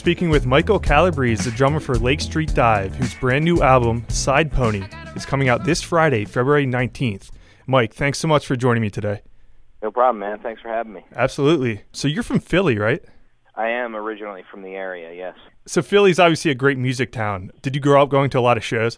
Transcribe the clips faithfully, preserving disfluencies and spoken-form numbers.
speaking with Michael Calabrese, the drummer for Lake Street Dive, whose brand new album, Side Pony, is coming out this Friday, February nineteenth. Mike, thanks so much for joining me today. No problem, man. Thanks for having me. Absolutely. So you're from Philly, right? I am originally from the area, yes. So Philly's obviously a great music town. Did you grow up going to a lot of shows?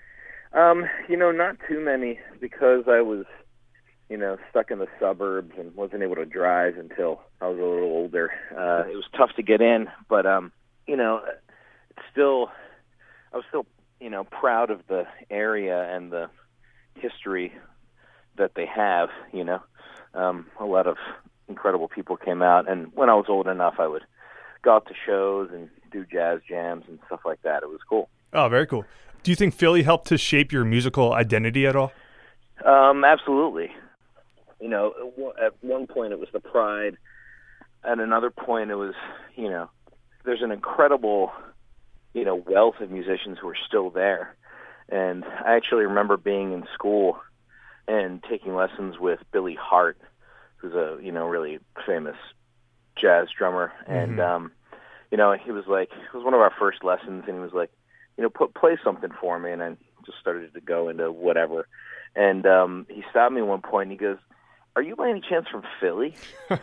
Um, you know, not too many, because I was, you know, stuck in the suburbs and wasn't able to drive until I was a little older. Uh, it was tough to get in, but, um, you know, it's still, I was still, you know, proud of the area and the history that they have, you know. Um, a lot of incredible people came out, and when I was old enough, I would go out to shows and do jazz jams and stuff like that. It was cool. Oh, very cool. Do you think Philly helped to shape your musical identity at all? Um, absolutely. You know, at one point it was the pride. At another point it was, you know, there's an incredible, you know, wealth of musicians who are still there. And I actually remember being in school and taking lessons with Billy Hart, who's a, you know, really famous jazz drummer. Mm-hmm. And, um, you know, he was like, it was one of our first lessons, and he was like, you know, put, play something for me. And I just started to go into whatever. And um, he stopped me at one point, and he goes, "Are you by any chance from Philly?"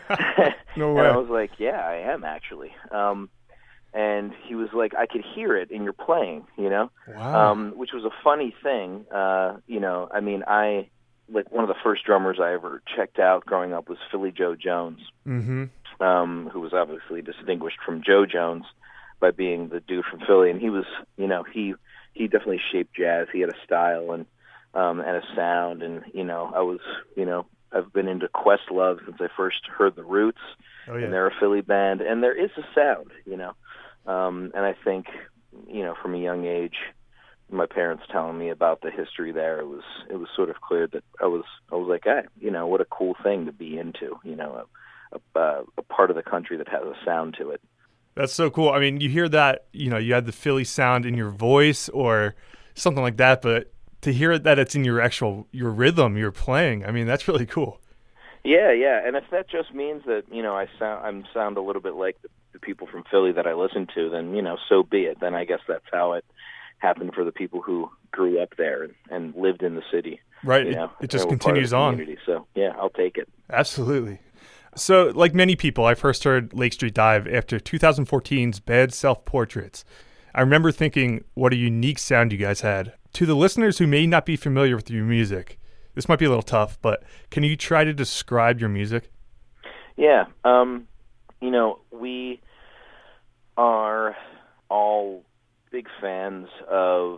No way. And I was like, "Yeah, I am, actually." Um, and he was like, "I could hear it in your playing," you know, wow. um, which was a funny thing. Uh, you know, I mean, I, like, one of the first drummers I ever checked out growing up was Philly Joe Jones, mm-hmm. um, who was obviously distinguished from Joe Jones by being the dude from Philly. And he was, you know, he he definitely shaped jazz. He had a style and um, and a sound. And, you know, I was, you know, I've been into Questlove since I first heard the Roots, oh, yeah. and they're a Philly band. And there is a sound, you know. Um, and I think, you know, from a young age, my parents telling me about the history there, it was it was sort of clear that I was I was like, hey, you know, what a cool thing to be into, you know, a, a, a part of the country that has a sound to it. That's so cool. I mean, you hear that, you know, you had the Philly sound in your voice or something like that, but to hear that it's in your actual your rhythm you're playing, I mean, that's really cool. Yeah, yeah, and if that just means that, you know, I sound I'm sound a little bit like the, the people from Philly that I listen to, then, you know, so be it. Then I guess that's how it happened for the people who grew up there and, and lived in the city. Right. You it, know, it just and were part of continues the on. community. So, yeah, I'll take it. Absolutely. So, like many people, I first heard Lake Street Dive after twenty fourteen's Bad Self-Portraits. I remember thinking, what a unique sound you guys had. To the listeners who may not be familiar with your music, this might be a little tough, but can you try to describe your music? Yeah. Um, you know, we are all big fans of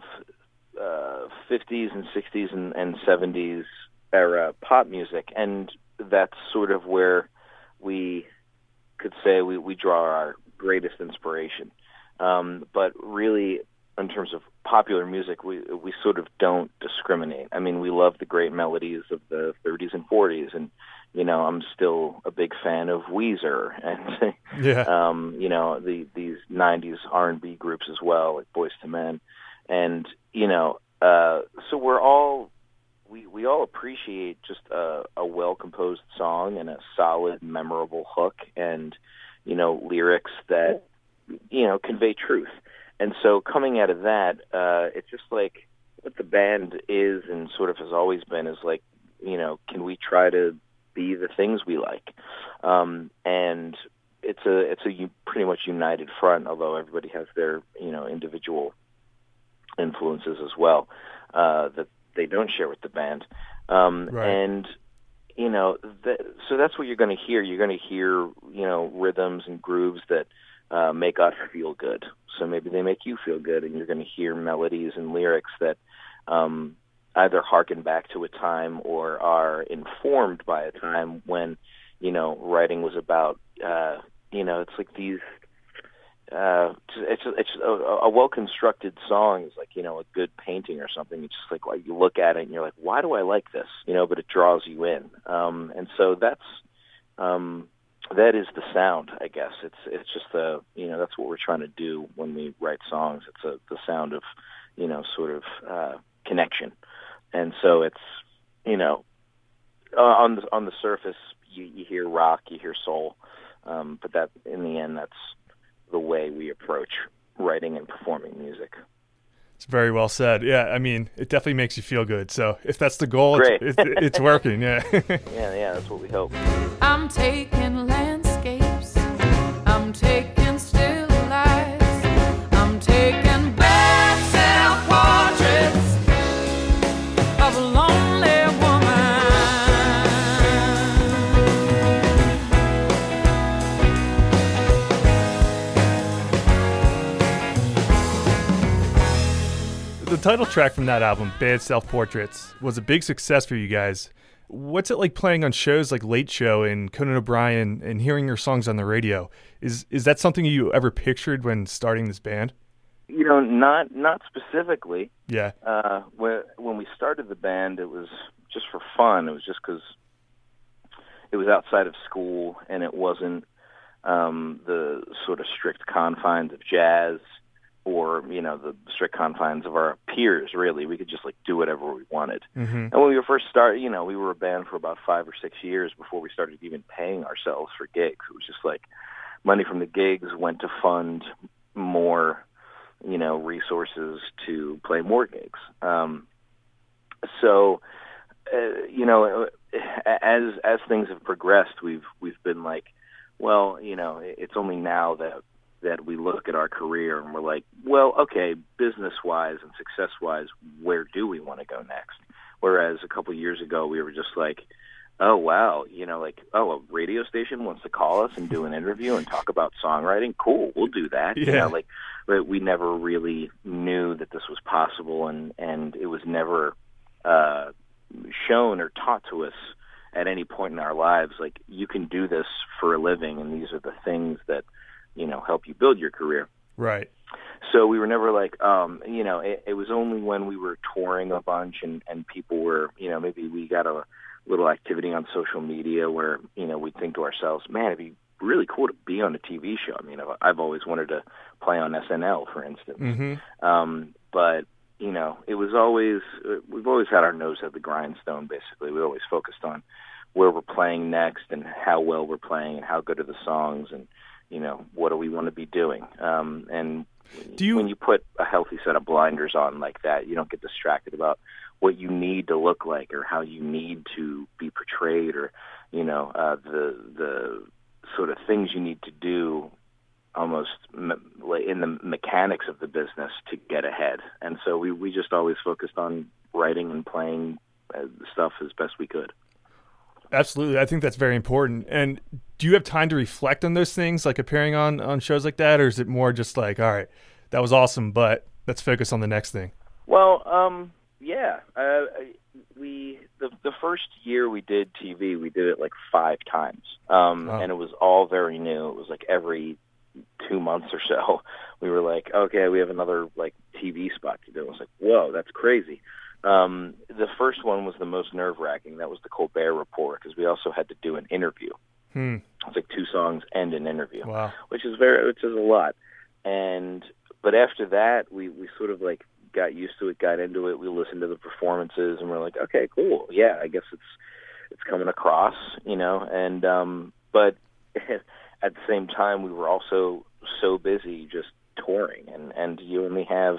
uh, fifties and sixties and, and seventies era pop music, and that's sort of where we could say we, we draw our greatest inspiration. Um, but really, in terms of popular music, we we sort of don't discriminate. I mean, we love the great melodies of the thirties and forties, and, you know, I'm still a big fan of Weezer and, yeah. um, you know, the these nineties R and B groups as well, like Boyz two Men. And, you know, uh, so we're all, we, we all appreciate just a, a well-composed song and a solid, memorable hook and, you know, lyrics that, you know, convey truth. And so coming out of that, uh, it's just like what the band is and sort of has always been is like, you know, can we try to be the things we like? Um, and it's a it's a pretty much united front, although everybody has their, you know, individual influences as well uh, that they don't share with the band. Um, right. And, you know, th- so that's what you're going to hear. You're going to hear, you know, rhythms and grooves that uh, make us feel good. So maybe they make you feel good, and you're going to hear melodies and lyrics that um, either harken back to a time or are informed by a time when, you know, writing was about, uh, you know, it's like these, uh, it's it's a, a well-constructed song is like, you know, a good painting or something. It's just like, like you look at it and you're like, why do I like this? You know, but it draws you in. Um, and so that's, um, that is the sound, I guess. It's it's just the, you know, that's what we're trying to do when we write songs. It's a, the sound of, you know, sort of uh, connection. And so it's, you know, uh, on the on the surface, you, you hear rock, you hear soul, um, but that in the end, that's the way we approach writing and performing music. It's very well said. Yeah, I mean, it definitely makes you feel good. So if that's the goal, Great. it's, it's, it's working. Yeah. yeah, yeah, that's what we hope. I'm taking landscapes. I'm taking still lives. I'm taking bad self-portraits of a lonely woman. The title track from that album, Bad Self-Portraits, was a big success for you guys. What's it like playing on shows like Late Show and Conan O'Brien and hearing your songs on the radio? Is is that something you ever pictured when starting this band? You know, not not specifically. Yeah. Uh, when when we started the band, it was just for fun. It was just because it was outside of school and it wasn't um, the sort of strict confines of jazz, or, you know, the strict confines of our peers, really. We could just, like, do whatever we wanted. Mm-hmm. And when we were first started, you know, we were a band for about five or six years before we started even paying ourselves for gigs. It was just, like, money from the gigs went to fund more, you know, resources to play more gigs. Um, so, uh, you know, as as things have progressed, we've we've been like, well, you know, it's only now that that we look at our career and we're like, well, okay, business-wise and success-wise, where do we want to go next? Whereas a couple of years ago, we were just like, oh, wow, you know, like, oh, a radio station wants to call us and do an interview and talk about songwriting? Cool, we'll do that. Yeah. You know, like, but we never really knew that this was possible, and, and it was never uh, shown or taught to us at any point in our lives, like, you can do this for a living, and these are the things that, you know, help you build your career. Right. So we were never like, um, you know, it, it was only when we were touring a bunch and, and people were, you know, maybe we got a little activity on social media where, you know, we'd think to ourselves, man, it'd be really cool to be on a T V show. I mean, I've, I've always wanted to play on S N L, for instance. Mm-hmm. Um, but, you know, it was always, we've always had our nose at the grindstone, basically. We always focused on where we're playing next and how well we're playing and how good are the songs and, you know, what do we want to be doing? Um, and do you, when you put a healthy set of blinders on like that, you don't get distracted about what you need to look like or how you need to be portrayed or, you know, uh, the the sort of things you need to do almost me- in the mechanics of the business to get ahead. And so we, we just always focused on writing and playing uh, stuff as best we could. Absolutely. I think that's very important. And do you have time to reflect on those things, like appearing on, on shows like that? Or is it more just like, all right, that was awesome, but let's focus on the next thing? Well, um, yeah. Uh, we the, the first year we did T V, we did it like five times. Um, wow. And it was all very new. It was like every two months or so, we were like, okay, we have another like T V spot to do. It was like, whoa, that's crazy. Um, the first one was the most nerve-wracking. That was the Colbert Report, because we also had to do an interview. Hmm. It's like two songs and an interview, wow. which is very, which is a lot. And but after that, we, we sort of like got used to it, got into it. We listened to the performances, and we're like, okay, cool, yeah, I guess it's it's coming across, you know. And um, but at the same time, we were also so busy just touring, and and you only have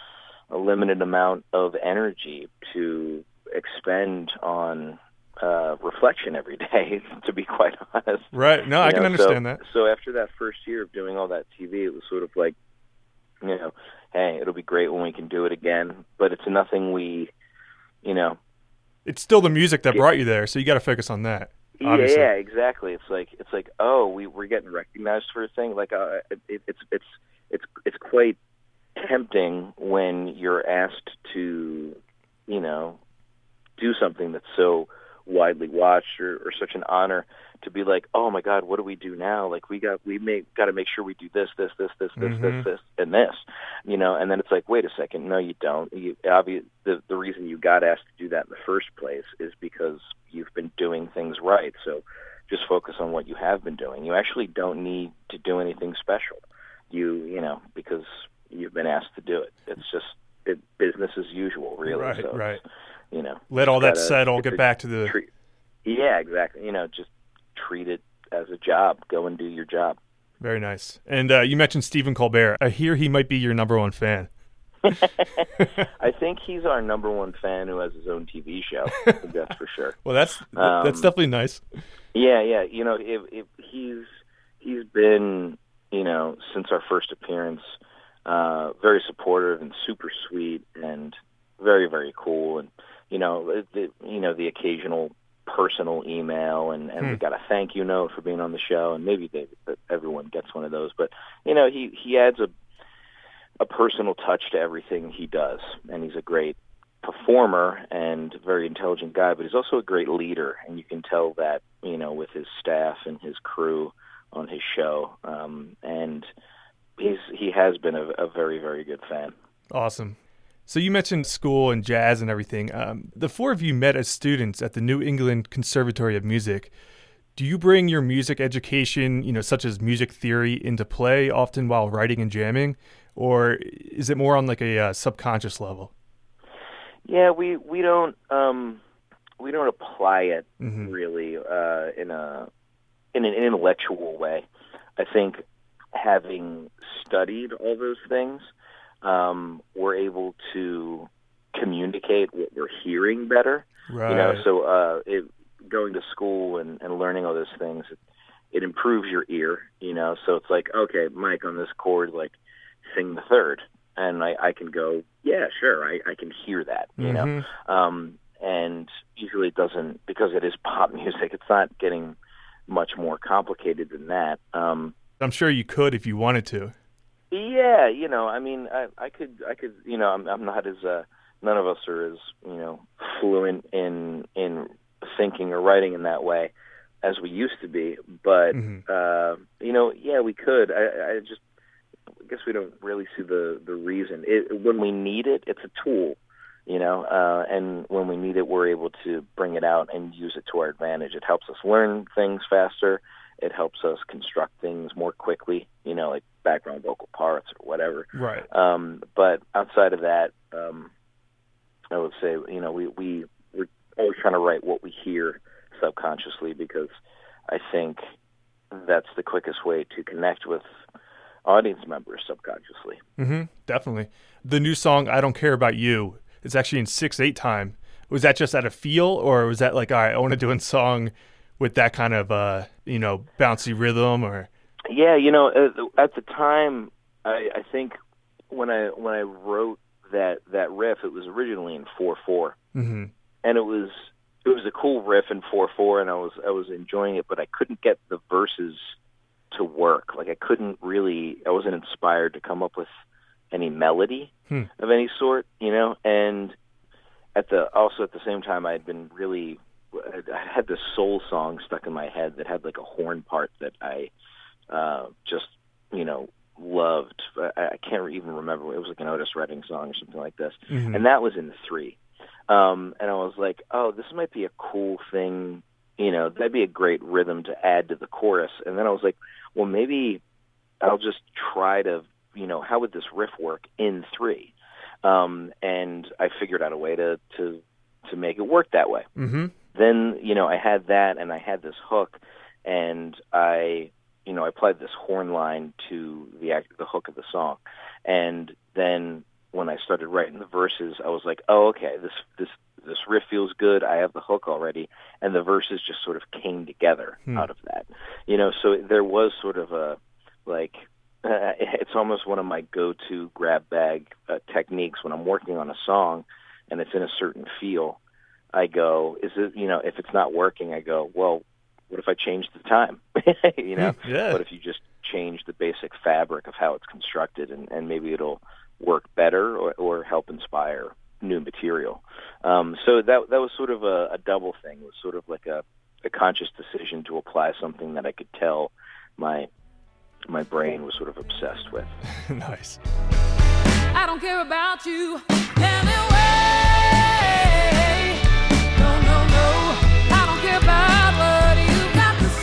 a limited amount of energy to expend on uh, reflection every day, to be quite honest. Right. No, I you can know, understand so, that. So after that first year of doing all that T V, it was sort of like, you know, hey, it'll be great when we can do it again, but it's nothing we, you know. It's still the music that brought you there, so you got to focus on that. Obviously. Yeah, exactly. It's like it's like oh, we we're getting recognized for a thing. Like uh, it, it's it's it's it's quite tempting when you're asked to, you know, do something that's so widely watched or, or such an honor, to be like, oh my God, what do we do now? Like we got we make got to make sure we do this, this, this, this, this, mm-hmm. this, this, and this, you know. And then it's like, wait a second, no, you don't. You, obvious, the the reason you got asked to do that in the first place is because you've been doing things right. So just focus on what you have been doing. You actually don't need to do anything special. You you know because you've been asked to do it. It's just it, business as usual, really. Right, so right. You know, let all that gotta, settle. Get a, back to the. Treat, yeah, exactly. You know, just treat it as a job. Go and do your job. Very nice. And uh, you mentioned Stephen Colbert. I hear he might be your number one fan. I think he's our number one fan who has his own T V show. That's for sure. Well, that's Um, that's definitely nice. Yeah, yeah. You know, if, if he's he's been, you know, since our first appearance, uh, very supportive and super sweet and very, very cool. And you know, the, you know, the occasional personal email and, and Hmm. we got a thank you note for being on the show, and maybe they, everyone gets one of those. But you know, he he adds a a personal touch to everything he does, and he's a great performer and very intelligent guy, but he's also a great leader, and you can tell that, you know, with his staff and his crew on his show. Um, and he's he has been a, a very, very good fan. Awesome. So you mentioned school and jazz and everything. Um, the four of you met as students at the New England Conservatory of Music. Do you bring your music education, you know, such as music theory, into play often while writing and jamming, or is it more on like a uh, subconscious level? Yeah, we we don't um, we don't apply it Mhm. really uh, in a in an intellectual way. I think having studied all those things, um, we're able to communicate what we're hearing better. Right. You know, so uh, it, going to school and, and learning all those things, it, it improves your ear. You know, so it's like, okay, Mike, on this chord, like sing the third, and I, I can go, yeah, sure, I, I can hear that. You Mhm. know, um, and usually it doesn't, because it is pop music. It's not getting much more complicated than that. Um, I'm sure you could if you wanted to. Yeah, you know, I mean, I, I could, I could, you know, I'm, I'm not as, uh, none of us are as, you know, fluent in in thinking or writing in that way as we used to be. But, Mhm. uh, you know, yeah, we could. I, I just, I guess we don't really see the the reason. It, when we need it, it's a tool, you know, uh, and when we need it, we're able to bring it out and use it to our advantage. It helps us learn things faster. It helps us construct things more quickly, you know, like background vocal parts or whatever. Right. Um, but outside of that, um, I would say, you know, we, we, we're always trying to write what we hear subconsciously, because I think that's the quickest way to connect with audience members subconsciously. Mm-hmm. Definitely. The new song, I Don't Care About You, is actually in six eight time. Was that just out of feel, or was that like, all right, I want to do a song with that kind of, uh, you know, bouncy rhythm? Or Yeah, you know, at the time, I, I think when I when I wrote that that riff, it was originally in four four, mm-hmm. and it was it was a cool riff in four four, and I was I was enjoying it, but I couldn't get the verses to work. Like I couldn't really, I wasn't inspired to come up with any melody Hmm. of any sort, you know. And at the also at the same time, I had been really, I had this soul song stuck in my head that had like a horn part that I uh, just, you know, loved. I, I can't even remember. It was like an Otis Redding song or something like this, Mhm. and that was in three. Um, and I was like, oh, this might be a cool thing. You know, that'd be a great rhythm to add to the chorus. And then I was like, well, maybe I'll just try to, you know, how would this riff work in three? Um, and I figured out a way to, to, to make it work that way. Mm-hmm. Then, you know, I had that, and I had this hook, and I, you know, I applied this horn line to the act, the hook of the song. And then when I started writing the verses, I was like, oh, okay, this, this, this riff feels good. I have the hook already. And the verses just sort of came together Hmm. out of that, you know? So there was sort of a, like, uh, it's almost one of my go-to grab bag uh, techniques when I'm working on a song and it's in a certain feel. I go, is it, you know, if it's not working, I go, well, what if I change the time? you know, Yeah. what if you just change the basic fabric of how it's constructed, and, and maybe it'll work better or, or help inspire new material. Um, so that that was sort of a, a double thing. It was sort of like a, a conscious decision to apply something that I could tell my my brain was sort of obsessed with. Nice. I don't care about you anyway. No, no, no. I don't care about what you got to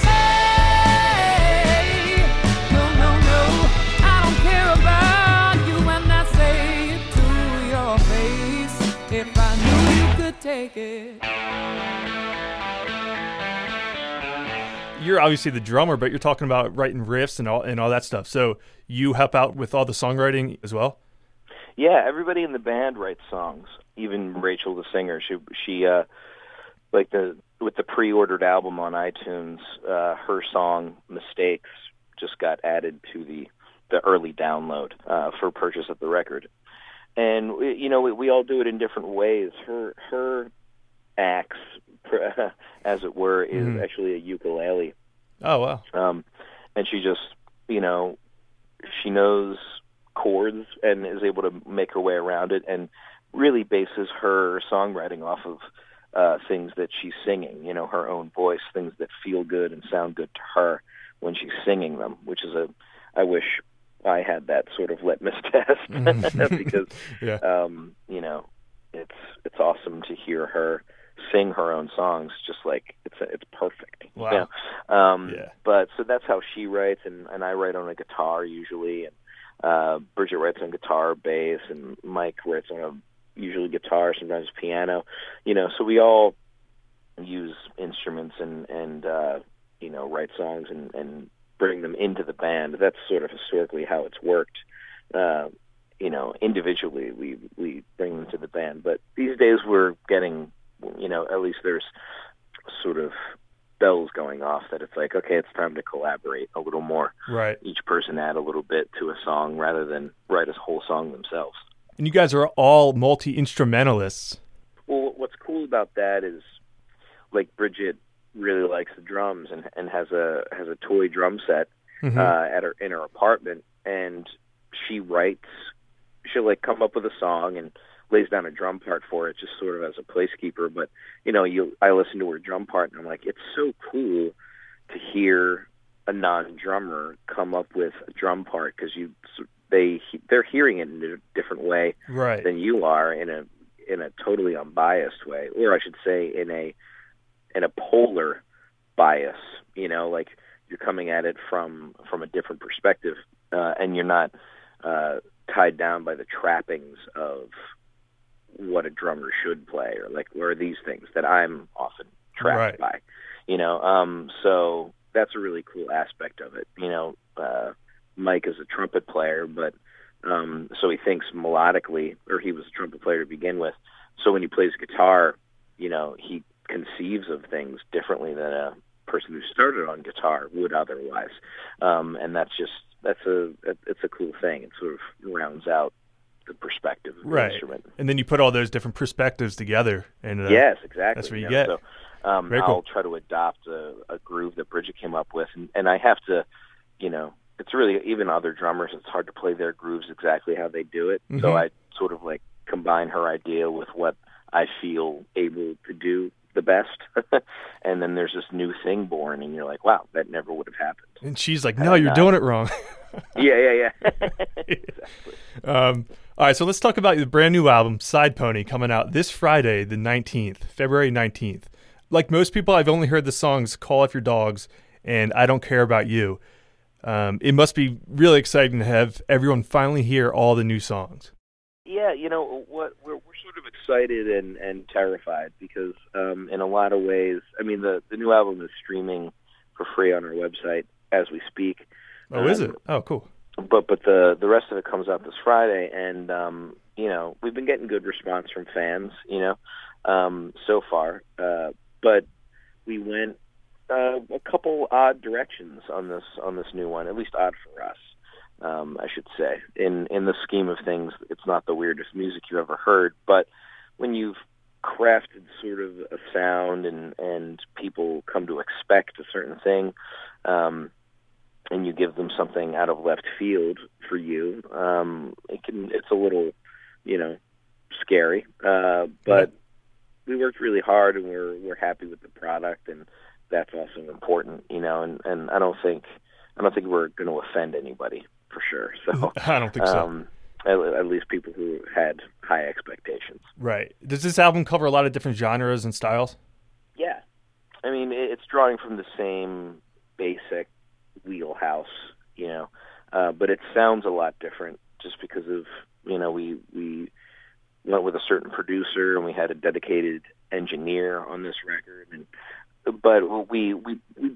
say. No, no, no. I don't care about you when I say it to your face. If I knew you could take it. you're obviously the drummer, but you're talking about writing riffs and all and all that stuff. So you help out with all the songwriting as well? Yeah, everybody in the band writes songs. Even Rachel, the singer, she she uh, like the with the pre-ordered album on iTunes, uh, her song "Mistakes" just got added to the the early download uh, for purchase of the record. And we, you know, we, we all do it in different ways. Her her axe, as it were, is mm-hmm. actually a ukulele. Oh wow! Um, and she just, you know, she knows chords and is able to make her way around it, and really bases her songwriting off of uh, things that she's singing. You know, her own voice, things that feel good and sound good to her when she's singing them. Which is a, I wish I had that sort of litmus test because, yeah. um, you know, it's it's awesome to hear her sing her own songs. Just like it's a, it's perfect. Wow. You know? um, yeah. But so that's how she writes, and, and I write on a guitar usually, and uh, Bridget writes on guitar, bass, and Mike writes on a, usually guitar, sometimes piano. You know, so we all use instruments and and uh, you know, write songs and and bring them into the band. That's sort of historically how it's worked. Uh, you know, individually we, we bring them to the band. But these days we're getting, you know, at least there's sort of bells going off that it's like, okay, it's time to collaborate a little more. Right. Each person add a little bit to a song rather than write a whole song themselves. And you guys are all multi-instrumentalists. Well, what's cool about that is, like, Bridget really likes the drums and and has a has a toy drum set mm-hmm. uh, at her in her apartment, and she writes. She'll like come up with a song and lays down a drum part for it, just sort of as a placekeeper. But you know, you I listen to her drum part, and I'm like, it's so cool to hear a non-drummer come up with a drum part, because you they they're hearing it in a different way right. than you are, in a in a totally unbiased way, or I should say, in a in a polar bias, you know, like you're coming at it from, from a different perspective, uh, and you're not uh, tied down by the trappings of what a drummer should play, or like, or these things that I'm often trapped right. by, you know. Um, so that's a really cool aspect of it. You know, uh, Mike is a trumpet player, but um, so he thinks melodically, or he was a trumpet player to begin with. So when he plays guitar, you know, he conceives of things differently than a person who started on guitar would otherwise, um, and that's just that's a it's a cool thing. It sort of rounds out the perspective of the right. instrument. And then you put all those different perspectives together, and uh, yes, exactly. That's what you, you get. Know, so um, Very I'll cool. try to adopt a, a groove that Bridget came up with, and, and I have to, you know, it's really, even other drummers, it's hard to play their grooves exactly how they do it. Mm-hmm. So I sort of like combine her idea with what I feel able to do the best, and then there's this new thing born, and you're like, wow, that never would have happened. And she's like, no, you're doing it wrong. yeah, yeah, yeah. Exactly. Um, all right, so let's talk about the brand new album, Side Pony, coming out this Friday, the nineteenth, February nineteenth. Like most people, I've only heard the songs Call Off Your Dogs and I Don't Care About You. Um, it must be really exciting to have everyone finally hear all the new songs. Yeah, you know, what we're, we're sort of excited and, and terrified because um, in a lot of ways, I mean, the, the new album is streaming for free on our website as we speak. Oh, um, is it? Oh, cool. But but the, the rest of it comes out this Friday, and, um, you know, we've been getting good response from fans, you know, um, so far. Uh, but we went uh, a couple odd directions on this on this new one, at least odd for us. Um, I should say. In in the scheme of things, it's not the weirdest music you've ever heard, but when you've crafted sort of a sound and, and people come to expect a certain thing, um, and you give them something out of left field for you, um, it can it's a little, you know, scary. Uh, but we worked really hard, and we're we're happy with the product, and that's also important, you know. And, and I don't think I don't think we're going to offend anybody. For sure. So I don't think so. Um, at, at least people who had high expectations. Right. Does this album cover a lot of different genres and styles? Yeah. I mean, it's drawing from the same basic wheelhouse, you know, uh, but it sounds a lot different just because of, you know, we, we went with a certain producer and we had a dedicated engineer on this record. And But we, we, we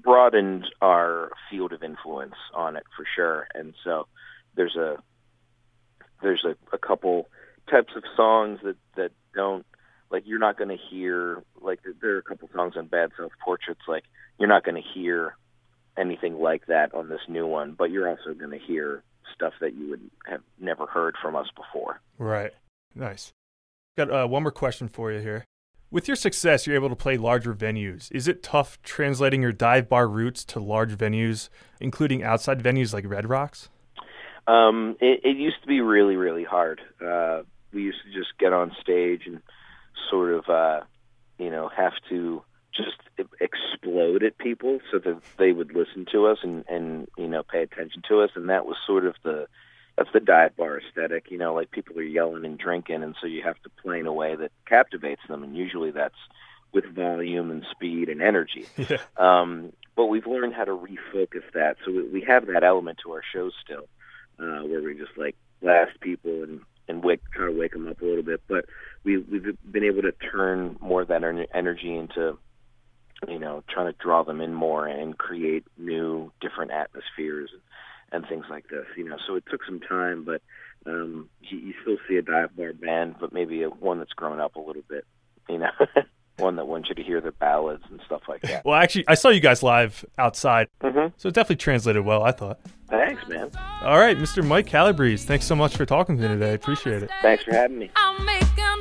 broadened our field of influence on it for sure. And so there's a there's a, a couple types of songs that, that don't, like, you're not going to hear, like, there are a couple songs on Bad Self-Portraits, like, you're not going to hear anything like that on this new one, but you're also going to hear stuff that you would have never heard from us before. Right. Nice. Got uh, one more question for you here. With your success, you're able to play larger venues. Is it tough translating your dive bar roots to large venues, including outside venues like Red Rocks? Um, it, it used to be really, really hard. Uh, we used to just get on stage and sort of, uh, you know, have to just explode at people so that they would listen to us and, and, you know, pay attention to us. And that was sort of the, that's the dive bar aesthetic, you know, like people are yelling and drinking. And so you have to play in a way that captivates them. And usually that's with volume and speed and energy. Yeah. Um, but we've learned how to refocus that. So we, we have that element to our shows still, uh, where we just like blast people and, and wake, try to wake them up a little bit. But we, we've been able to turn more of that energy into, you know, trying to draw them in more and create new, different atmospheres and, and things like this, you know. So it took some time, but um, you, you still see a dive bar band, but maybe a, one that's grown up a little bit, you know, one that wants you to hear the ballads and stuff like that. Well, actually, I saw you guys live outside, mm-hmm. so it definitely translated well, I thought. Thanks, man. All right, Mister Mike Calabrese, thanks so much for talking to me today. I appreciate it. Thanks for having me. I'll make a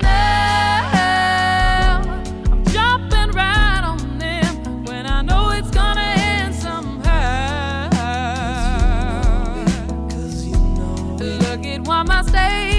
nail. I'm jumping right on them when I know it's gonna end somehow. Look at what my state